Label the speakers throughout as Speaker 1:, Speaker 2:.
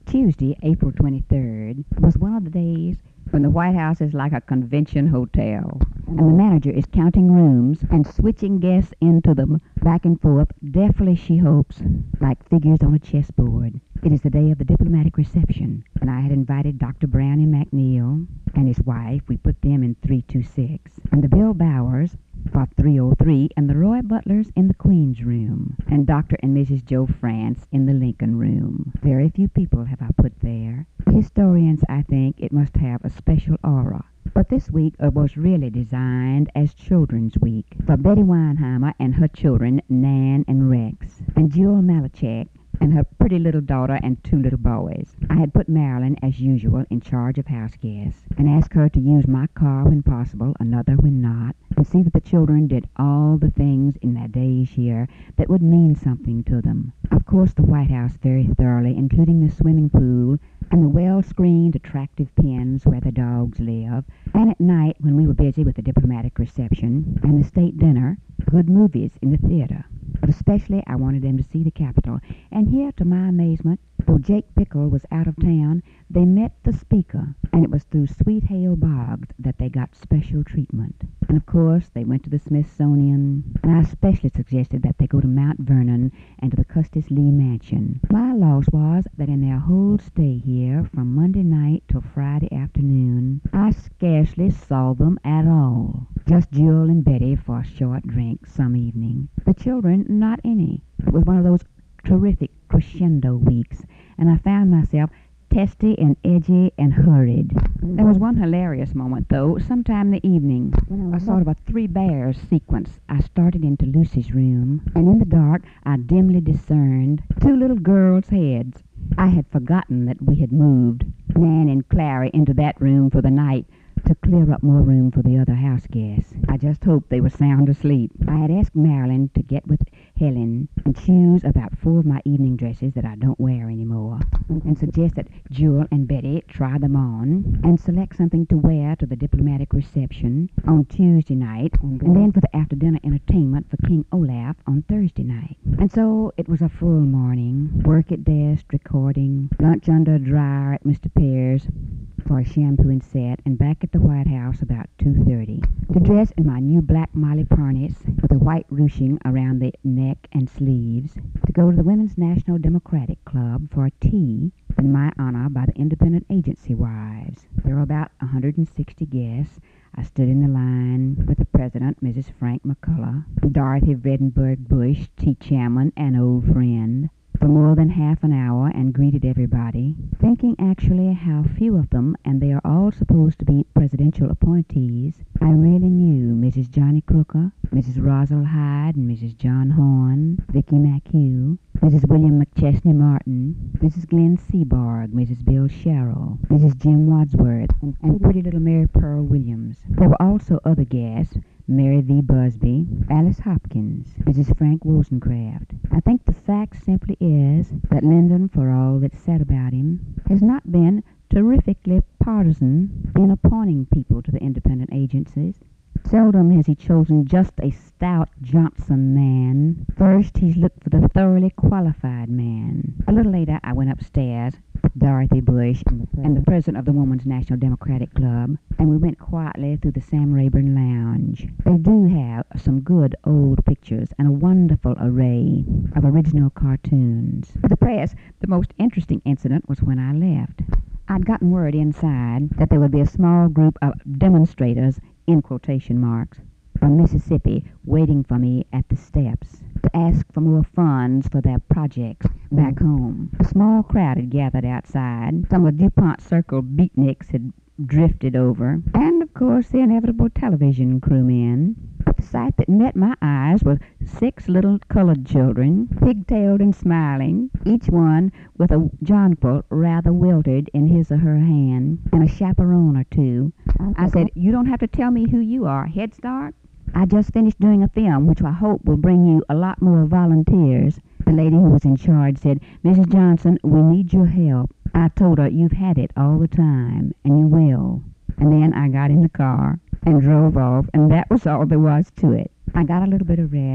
Speaker 1: Tuesday, April 23rd, was one of the days when the White House is like a convention hotel, and the manager is counting rooms and switching guests into them back and forth, deftly, she hopes, like figures on a chessboard. It is the day of the diplomatic reception, and I had invited Dr. Brownie McNeil and his wife. We put them in 326, and the Bill Bowers for 303, and the Roy Butlers in the Queen's room, and Dr. and Mrs. Joe France in the Lincoln room. Very few people have I put there. Historians, I think, it must have a special aura. But this week was really designed as Children's Week for Betty Weinheimer and her children, Nan and Rex, and Jewel Malachek and her pretty little daughter and two little boys. I had put Marilyn, as usual, in charge of house guests, and asked her to use my car when possible, another when not, and see that the children did all the things in their days here that would mean something to them. Of course, the White House very thoroughly, including the swimming pool and the well-screened, attractive pens where the dogs live, and at night, when we were busy with the diplomatic reception and the state dinner, good movies in the theater. But especially I wanted them to see the Capitol, and here, to my amazement, though Jake Pickle was out of town, they met the Speaker, and it was through Sweet Hale Boggs that they got special treatment. And of course, they went to the Smithsonian, and I especially suggested that they go to Mount Vernon and to the Custis Lee Mansion. My loss was that in their whole stay here, from Monday night till Friday afternoon, I scarcely saw them at all. Just Jewel and Betty for a short drink some evening. The children, not any. It was one of those terrific crescendo weeks, and I found myself testy and edgy and hurried. There was one hilarious moment, though, sometime in the evening, a sort of a Three Bears sequence. I started into Lucy's room, and in the dark I dimly discerned two little girls' heads. I had forgotten that we had moved Nan and Clary into that room for the night to clear up more room for the other house guests. I just hoped they were sound asleep. I had asked Marilyn to get with Helen and choose about 4 of my evening dresses that I don't wear anymore, and suggest that Jewel and Betty try them on and select something to wear to the diplomatic reception on Tuesday night, and then for the after-dinner entertainment for King Olaf on Thursday night. And so it was a full morning, work at desk, recording, lunch under a dryer at Mr. Pear's for a shampoo and set, and back at the White House about 2:30. To dress in my new black Molly Parnis with a white ruching around the neck and sleeves, to go to the Women's National Democratic Club for a tea in my honor by the Independent Agency wives. There were about 160 guests. I stood in the line with the president, Mrs. Frank McCullough, Dorothy Vredenburg Bush, tea chairman, an old friend, for more than half an hour, and greeted everybody, thinking actually how few of them, and they are all supposed to be presidential appointees, I really knew. Mrs. Johnny Crooker, Mrs. Rosal Hyde, and Mrs. John Horn, Vicky McHugh, Mrs. William McChesney Martin, Mrs. Glenn Seaborg, Mrs. Bill Sherrill, Mrs. Jim Wadsworth, and pretty little Mary Pearl Williams. There were also other guests, Mary V. Busby, Alice Hopkins, Mrs. Frank Wozencraft. I think the fact simply is that Lyndon, for all that's said about him, has not been terrifically partisan in appointing people to the independent agencies. Seldom has he chosen just a stout Johnson man. First, he's looked for the thoroughly qualified man. A little later, I went upstairs with Dorothy Bush and the president of the Women's National Democratic Club, and we went quietly through the Sam Rayburn Lounge. They do have some good old pictures and a wonderful array of original cartoons. For the press, the most interesting incident was when I left. I'd gotten word inside that there would be a small group of demonstrators, in quotation marks, from Mississippi waiting for me at the steps to ask for more funds for their projects back home. A small crowd had gathered outside. Some of the DuPont Circle beatniks had drifted over, and of course the inevitable television crewmen. But the sight that met my eyes was 6 little colored children, pigtailed and smiling, each one with a jonquil rather wilted in his or her hand, and a chaperone or two. I said, "You don't have to tell me who you are. Head Start? I just finished doing a film which I hope will bring you a lot more volunteers." The lady who was in charge said, "Mrs. Johnson, we need your help." I told her, "You've had it all the time, and you will." And then I got in the car and drove off, and that was all there was to it. I got a little bit of rest,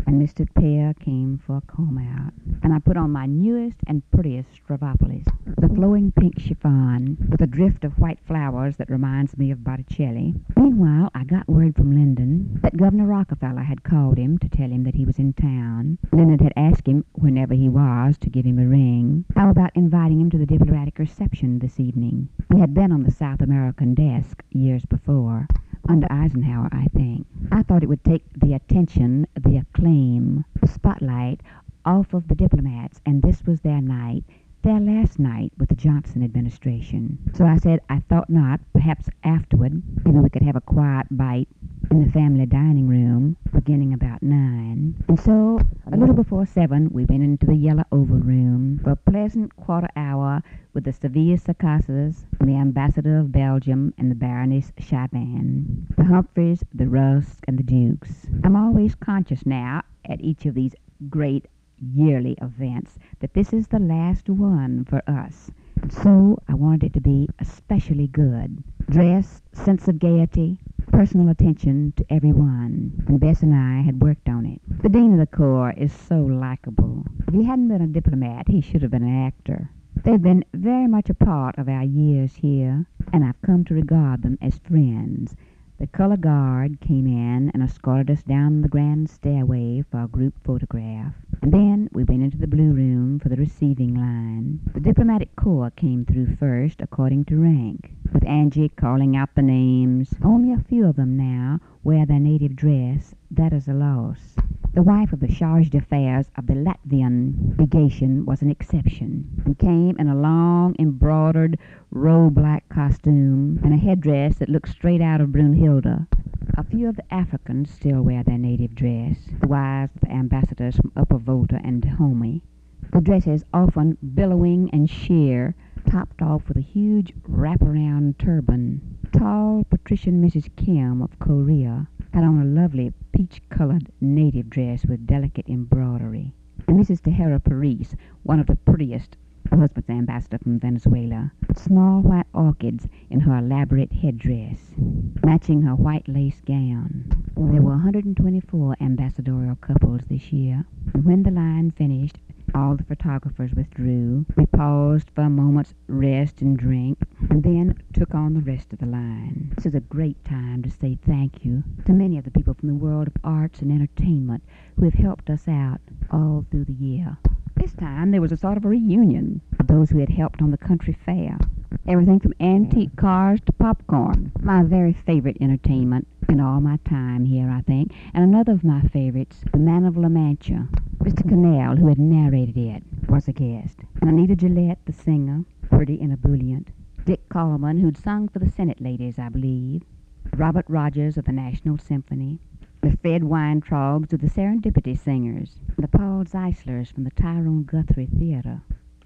Speaker 1: and Mr. Pear came for a comb out, and I put on my newest and prettiest Stravopolis, the flowing pink chiffon with a drift of white flowers that reminds me of Botticelli. Meanwhile, I got word from Lyndon that Governor Rockefeller had called him to tell him that he was in town. Lyndon had asked him, whenever he was, to give him a ring. How about inviting him to the diplomatic reception this evening? He had been on the South American desk years before, under Eisenhower, I think. I thought it would take the attention, the acclaim, the spotlight off of the diplomats, and this was their night, their last night with the Johnson administration. So I said I thought not. Perhaps afterward, maybe we could have a quiet bite in the family dining room, beginning about 9. And so, a little before 7, we went into the yellow oval room for a pleasant quarter hour with the Sevilla Circassians, and the ambassador of Belgium, and the Baroness Chaban, the Humphreys, the Rusks, and the Dukes. I'm always conscious now, at each of these great yearly events, that this is the last one for us. And so I wanted it to be especially good. Dress, sense of gaiety, personal attention to everyone, and Bess and I had worked on it. The Dean of the Corps is so likable. If he hadn't been a diplomat, he should have been an actor. They've been very much a part of our years here, and I've come to regard them as friends. The color guard came in and escorted us down the grand stairway for a group photograph. And then we went into the blue room for the receiving line. The diplomatic corps came through first, according to rank, with Angie calling out the names. Only a few of them now wear their native dress. That is a loss. The wife of the charge d'affaires of the Latvian legation was an exception, and came in a long, embroidered, robe-like costume and a headdress that looked straight out of Brunhilde. A few of the Africans still wear their native dress, the wives of the ambassadors from Upper Volta and Dahomey. The dresses, often billowing and sheer, topped off with a huge wraparound turban. Tall patrician Mrs. Kim of Korea had on a lovely peach-colored native dress with delicate embroidery. And Mrs. Tejera Paris, one of the prettiest, her husband's ambassador from Venezuela, with small white orchids in her elaborate headdress, matching her white lace gown. There were 124 ambassadorial couples this year, and when the line finished, all the photographers withdrew. We paused for a moment's rest and drink, and then took on the rest of the line. This is a great time to say thank you to many of the people from the world of arts and entertainment who have helped us out all through the year. This time there was a sort of a reunion of those who had helped on the country fair. Everything from antique cars to popcorn. My very favorite entertainment in all my time here, I think. And another of my favorites, The Man of La Mancha. Mr. Cannell, who had narrated it, was a guest. And Anita Gillette, the singer, pretty and ebullient. Dick Coleman, who'd sung for the Senate ladies, I believe. Robert Rogers of the National Symphony. The Fred Weintraubs of the Serendipity Singers. The Paul Zeislers from the Tyrone Guthrie Theater.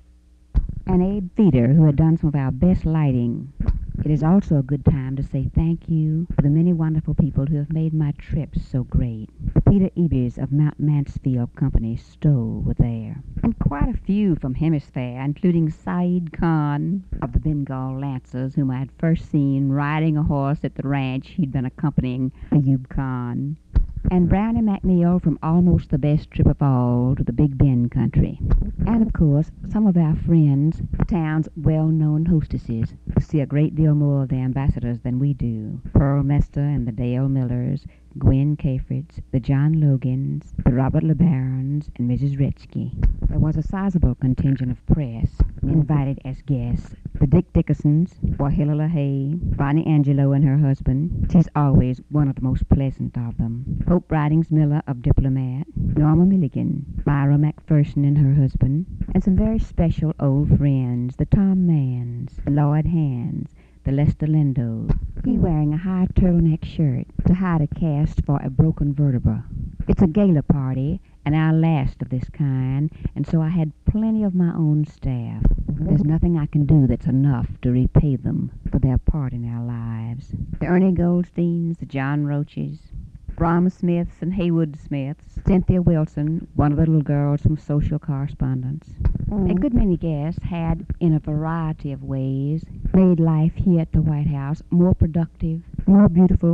Speaker 1: And Abe Feeder, who had done some of our best lighting. It is also a good time to say thank you to the many wonderful people who have made my trips so great. The Peter Ebers of Mount Mansfield Company Stowe were there, and quite a few from Hemisphere, including Saeed Khan of the Bengal Lancers, whom I had first seen riding a horse at the ranch he'd been accompanying Ayub Khan. And Brownie McNeil from Almost the Best Trip of All to the Big Bend country. And, of course, some of our friends, the town's well-known hostesses, who see a great deal more of the ambassadors than we do. Pearl Mester and the Dale Millers, Gwen Cafritz, the John Logans, the Robert LeBarons, and Mrs. Retzke. There was a sizable contingent of press invited as guests. The Dick Dickersons, Wahila LaHaye, Bonnie Angelo and her husband. She's always one of the most pleasant of them. Hope Ridings Miller of Diplomat, Norma Milligan, Myra McPherson and her husband, and some very special old friends, the Tom Manns, the Lloyd Hands, the Lester Lindos. He wearing a high turtleneck shirt to hide a cast for a broken vertebra. It's a gala party, and our last of this kind, and so I had plenty of my own staff. There's nothing I can do that's enough to repay them for their part in our lives. The Ernie Goldsteins, the John Roaches, Brahma Smiths and Haywood Smiths, Cynthia Wilson, one of the little girls from Social Correspondence. A good many guests had, in a variety of ways, made life here at the White House more productive, more beautiful,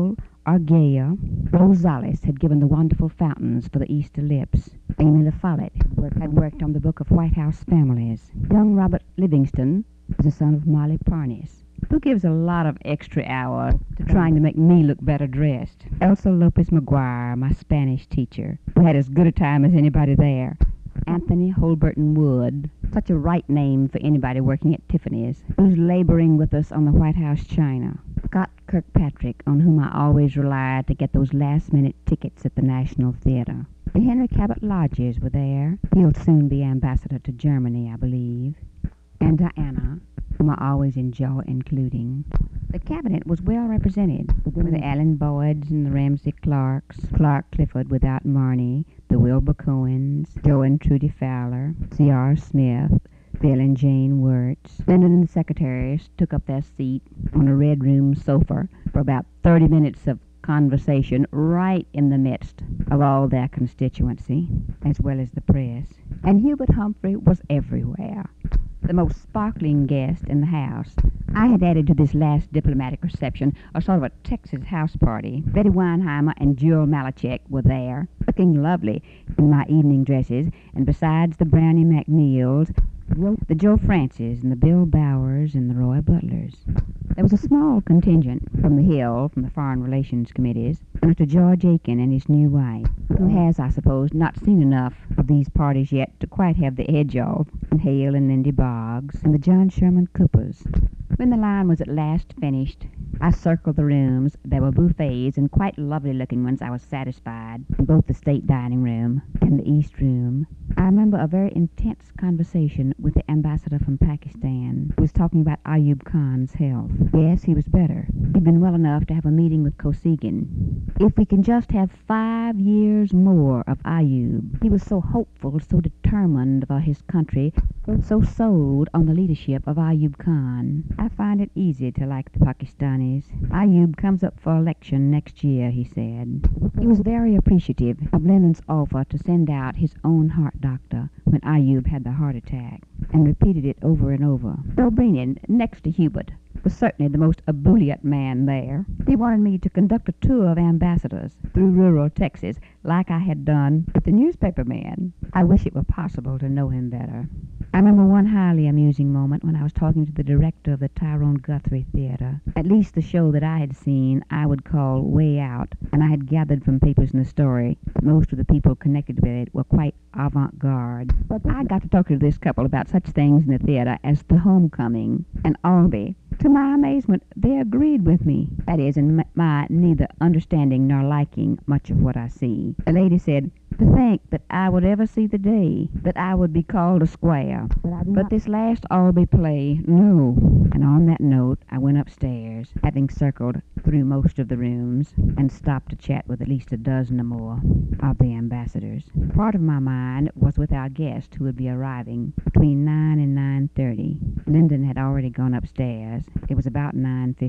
Speaker 1: Argea, Rosales had given the wonderful fountains for the Easter lips. Amy La Follette had worked on the book of White House families. Young Robert Livingston was the son of Molly Parnis, who gives a lot of extra hours to trying to make me look better dressed. Elsa Lopez Maguire, my Spanish teacher, who had as good a time as anybody there. Anthony Holberton Wood, such a right name for anybody working at Tiffany's, who's laboring with us on the White House china. Scott Kirkpatrick, on whom I always relied to get those last-minute tickets at the National Theater. The Henry Cabot Lodges were there. He'll soon be ambassador to Germany, I believe. And Diana, whom I always enjoy including. The cabinet was well represented, with the Allen Boyds and the Ramsey Clarks, Clark Clifford without Marnie, the Wilbur Cohens, Joe and Trudy Fowler, C.R. Smith, Bill and Jane Wirtz. Lyndon and the secretaries took up their seat on a red room sofa for about 30 minutes of conversation right in the midst of all their constituency, as well as the press. And Hubert Humphrey was everywhere, the most sparkling guest in the house. I had added to this last diplomatic reception a sort of a Texas house party. Betty Weinheimer and Jewel Malachek were there, looking lovely in my evening dresses, and besides the Brownie McNeils, the Joe Francis and the Bill Bowers and the Roy Butlers. There was a small contingent from the Hill, from the Foreign Relations Committees, and Mr. George Aiken and his new wife, who has, I suppose, not seen enough of these parties yet to quite have the edge of, and Hale and Lindy Boggs, and the John Sherman Coopers. When the line was at last finished, I circled the rooms. There were buffets, and quite lovely-looking ones, I was satisfied, in both the state dining room and the East Room. I remember a very intense conversation with the ambassador from Pakistan, who was talking about Ayub Khan's health. Yes, he was better. He'd been well enough to have a meeting with Kosygin. If we can just have 5 years more of Ayub. He was so hopeful, so determined for his country, so sold on the leadership of Ayub Khan. I find it easy to like the Pakistanis. Ayub comes up for election next year, he said. He was very appreciative of Lenin's offer to send out his own heart doctor when Ayub had the heart attack, and repeated it over and over. Dobrynin, next to Hubert, was certainly the most ebullient man there. He wanted me to conduct a tour of ambassadors through rural Texas, like I had done with the newspaper man. I wish it were possible to know him better. I remember one highly amusing moment when I was talking to the director of the Tyrone Guthrie Theater. At least the show that I had seen I would call Way Out, and I had gathered from papers in the story that most of the people connected with it were quite avant-garde. But I got to talk to this couple about such things in the theater as The Homecoming and Albee. To my amazement, they agreed with me. That is, in my neither understanding nor liking much of what I see. The lady said, "To think that I would ever see the day that I would be called a square. But this last Albee play, no." And on that note, I went upstairs, having circled through most of the rooms, and stopped to chat with at least a dozen or more of the ambassadors. Part of my mind was with our guest, who would be arriving between 9 and 9:30. Lyndon had already gone upstairs. It was about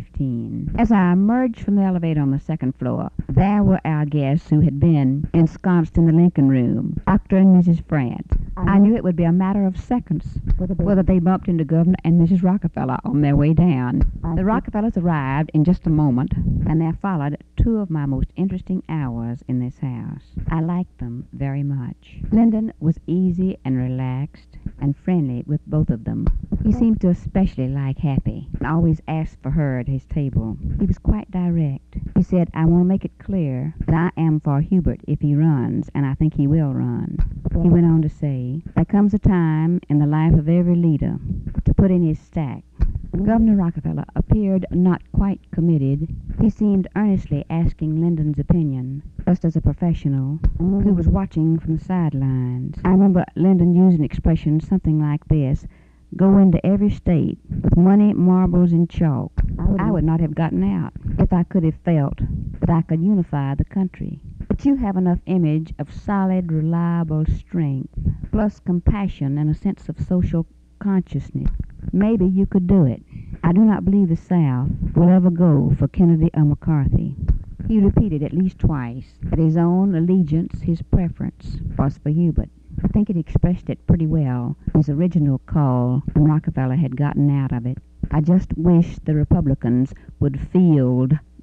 Speaker 1: 9:15. As I emerged from the elevator on the second floor, there were our guests who had been ensconced in the Lincoln Room, Dr. and Mrs. France. I knew it would be a matter of seconds whether they bumped into Governor and Mrs. Rockefeller on their way down. The Rockefellers arrived in just a moment, and there followed 2 of my most interesting hours in this house. I liked them very much. Lyndon was easy and relaxed and friendly with both of them. He seemed to especially like Happy, and always asked for her at his table. He was quite direct. He said, "I want to make it clear that I am for Hubert if he runs, and I think he will run." He went on to say, "There comes a time in the life of every leader to put in his stack." Governor Rockefeller appeared not quite committed. He seemed earnestly asking Lyndon's opinion, just as a professional who was watching from the sidelines. I remember Lyndon used an expression something like this: "Go into every state with money, marbles, and chalk." I would not have gotten out if I could have felt that I could unify the country. But you have enough image of solid, reliable strength, plus compassion and a sense of social consciousness. Maybe you could do it. I do not believe the South will ever go for Kennedy or McCarthy. He repeated at least twice that his own allegiance, his preference, was for Hubert. I think it expressed it pretty well, his original call, when Rockefeller had gotten out of it. I just wish the Republicans would field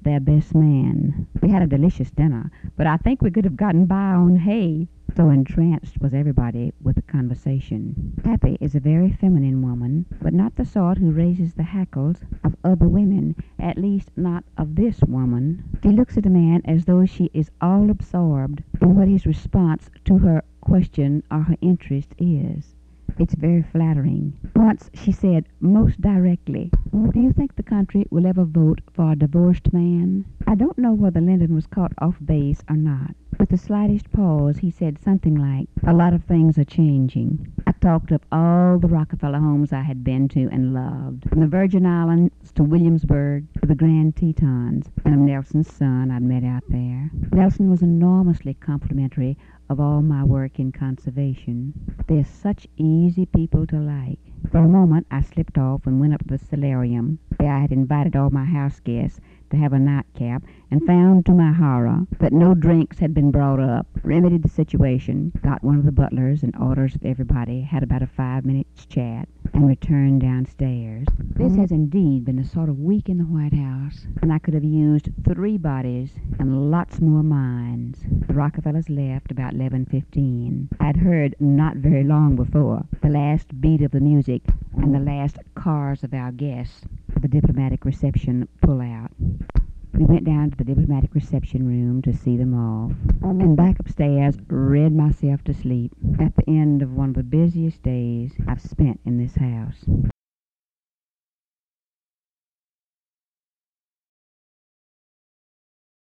Speaker 1: their best man. We had a delicious dinner, but I think we could have gotten by on hay. So entranced was everybody with the conversation. Pappy is a very feminine woman, but not the sort who raises the hackles of other women, at least not of this woman. She looks at a man as though she is all absorbed in what his response to her question or her interest is. It's very flattering. Once she said most directly, "Do you think the country will ever vote for a divorced man?" I don't know whether Lyndon was caught off base or not. With the slightest pause, he said something like, "A lot of things are changing." I talked of all the Rockefeller homes I had been to and loved, from the Virgin Islands to Williamsburg to the Grand Tetons, and of Nelson's son I'd met out there. Nelson was enormously complimentary of all my work in conservation. They're such easy people to like. For a moment I slipped off and went up to the solarium, where I had invited all my house guests to have a nightcap, and found to my horror that no drinks had been brought up. Remedied the situation, got one of the butlers and orders of everybody, had about a 5-minute chat, and returned downstairs. This has indeed been a sort of week in the White House, and I could have used 3 bodies and lots more minds. The Rockefellers left about 11:15. I'd heard not very long before the last beat of the music and the last cars of our guests for the diplomatic reception pull out. We went down to the diplomatic reception room to see them off, and back upstairs read myself to sleep at the end of one of the busiest days I've spent in this house.